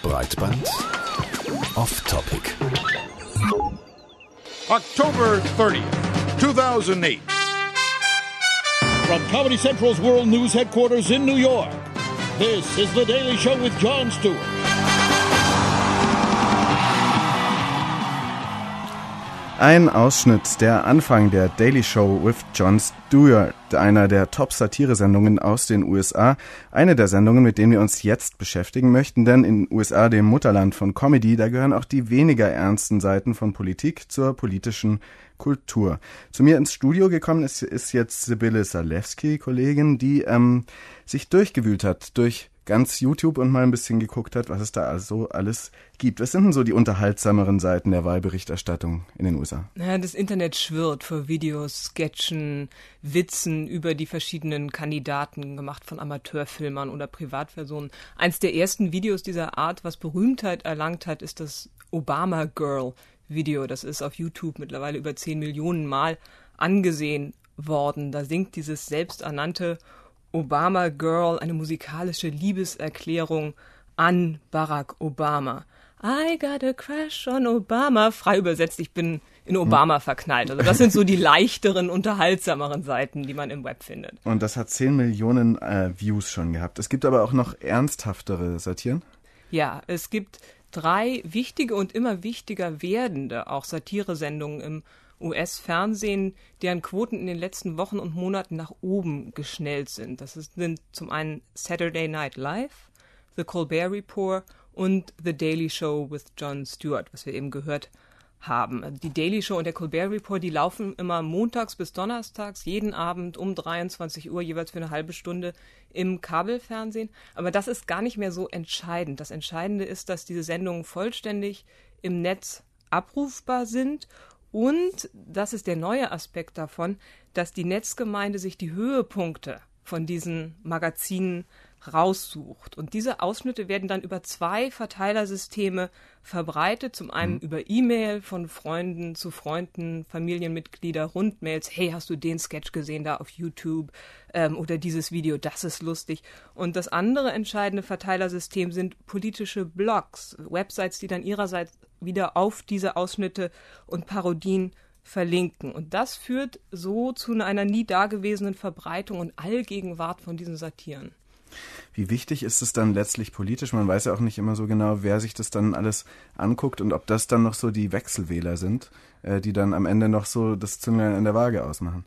Breitband Off Topic. October 30th, 2008. From Comedy Central's World News headquarters in New York, this is The Daily Show with Jon Stewart. Ein Ausschnitt, der Anfang der Daily Show with Jon Stewart, einer der Top-Satire-Sendungen aus den USA. Eine der Sendungen, mit denen wir uns jetzt beschäftigen möchten, denn in den USA, dem Mutterland von Comedy, da gehören auch die weniger ernsten Seiten von Politik zur politischen Kultur. Zu mir ins Studio gekommen ist jetzt Sibylle Zalewski, Kollegin, die sich durchgewühlt hat durch ganz YouTube und mal ein bisschen geguckt hat, was es da also alles gibt. Was sind denn so die unterhaltsameren Seiten der Wahlberichterstattung in den USA? Ja, das Internet schwirrt vor Videos, Sketchen, Witzen über die verschiedenen Kandidaten, gemacht von Amateurfilmern oder Privatpersonen. Eins der ersten Videos dieser Art, was Berühmtheit erlangt hat, ist das Obama Girl Video. Das ist auf YouTube mittlerweile über 10 Millionen Mal angesehen worden. Da singt dieses selbsternannte Obama Girl eine musikalische Liebeserklärung an Barack Obama. I got a crush on Obama. Frei übersetzt, ich bin in Obama verknallt. Also das sind so die leichteren, unterhaltsameren Seiten, die man im Web findet. Und das hat 10 Millionen Views schon gehabt. Es gibt aber auch noch ernsthaftere Satiren? Ja, es gibt 3 wichtige und immer wichtiger werdende auch Satiresendungen im US-Fernsehen, deren Quoten in den letzten Wochen und Monaten nach oben geschnellt sind. Das sind zum einen Saturday Night Live, The Colbert Report und The Daily Show with Jon Stewart, was wir eben gehört haben. Die Daily Show und der Colbert Report, die laufen immer montags bis donnerstags, jeden Abend um 23 Uhr, jeweils für eine halbe Stunde im Kabelfernsehen. Aber das ist gar nicht mehr so entscheidend. Das Entscheidende ist, dass diese Sendungen vollständig im Netz abrufbar sind. Und, das ist der neue Aspekt davon, dass die Netzgemeinde sich die Höhepunkte von diesen Magazinen raussucht. Und diese Ausschnitte werden dann über 2 Verteilersysteme verbreitet. Zum einen über E-Mail von Freunden zu Freunden, Familienmitglieder, Rundmails. Hey, hast du den Sketch gesehen da auf YouTube? Oder dieses Video, das ist lustig. Und das andere entscheidende Verteilersystem sind politische Blogs, Websites, die dann ihrerseits wieder auf diese Ausschnitte und Parodien verlinken. Und das führt so zu einer nie dagewesenen Verbreitung und Allgegenwart von diesen Satiren. Wie wichtig ist es dann letztlich politisch? Man weiß ja auch nicht immer so genau, wer sich das dann alles anguckt und ob das dann noch so die Wechselwähler sind, die dann am Ende noch so das Zünglein in der Waage ausmachen.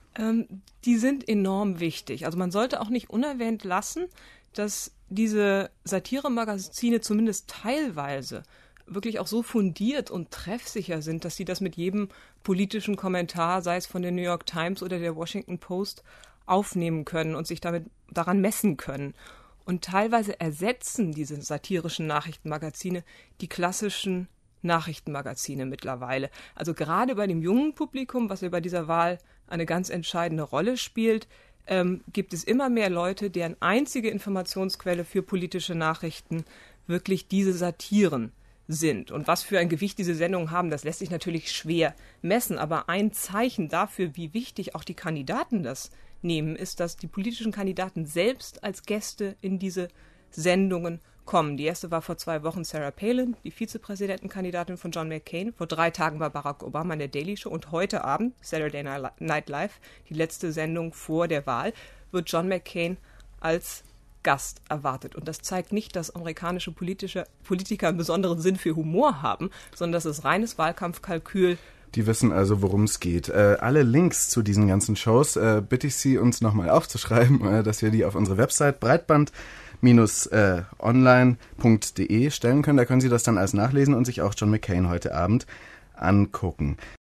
Die sind enorm wichtig. Also man sollte auch nicht unerwähnt lassen, dass diese Satiremagazine zumindest teilweise wirklich auch so fundiert und treffsicher sind, dass sie das mit jedem politischen Kommentar, sei es von der New York Times oder der Washington Post, aufnehmen können und sich daran messen können. Und teilweise ersetzen diese satirischen Nachrichtenmagazine die klassischen Nachrichtenmagazine mittlerweile. Also gerade bei dem jungen Publikum, was ja bei dieser Wahl eine ganz entscheidende Rolle spielt, gibt es immer mehr Leute, deren einzige Informationsquelle für politische Nachrichten wirklich diese Satiren sind. Und was für ein Gewicht diese Sendungen haben, das lässt sich natürlich schwer messen. Aber ein Zeichen dafür, wie wichtig auch die Kandidaten das nehmen, ist, dass die politischen Kandidaten selbst als Gäste in diese Sendungen kommen. Die erste war vor 2 Wochen Sarah Palin, die Vizepräsidentenkandidatin von John McCain. Vor 3 Tagen war Barack Obama in der Daily Show. Und heute Abend, Saturday Night Live, die letzte Sendung vor der Wahl, wird John McCain als Gast erwartet. Und das zeigt nicht, dass amerikanische Politiker einen besonderen Sinn für Humor haben, sondern das ist reines Wahlkampfkalkül. Die wissen also, worum es geht. Alle Links zu diesen ganzen Shows bitte ich Sie, uns nochmal aufzuschreiben, dass wir die auf unsere Website breitband-online.de stellen können. Da können Sie das dann alles nachlesen und sich auch John McCain heute Abend angucken.